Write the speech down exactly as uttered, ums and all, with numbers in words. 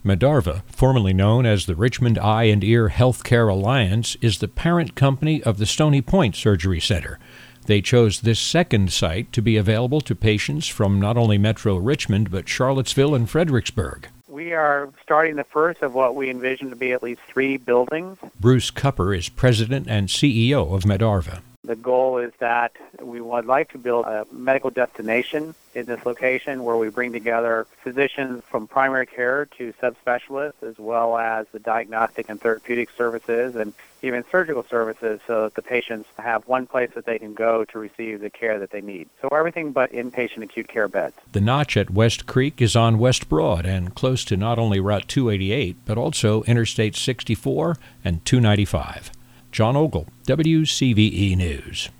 Medarva, formerly known as the Richmond Eye and Ear Healthcare Alliance, is the parent company of the Stony Point Surgery Center. They chose this second site to be available to patients from not only Metro Richmond, but Charlottesville and Fredericksburg. We are starting the first of what we envision to be at least three buildings. Bruce Cupper is president and C E O of Medarva. The goal is that we would like to build a medical destination in this location where we bring together physicians from primary care to subspecialists, as well as the diagnostic and therapeutic services and even surgical services, so that the patients have one place that they can go to receive the care that they need. So everything but inpatient acute care beds. The Notch at West Creek is on West Broad and close to not only Route two eighty-eight, but also Interstate sixty-four and two ninety-five. John Ogle, W C V E News.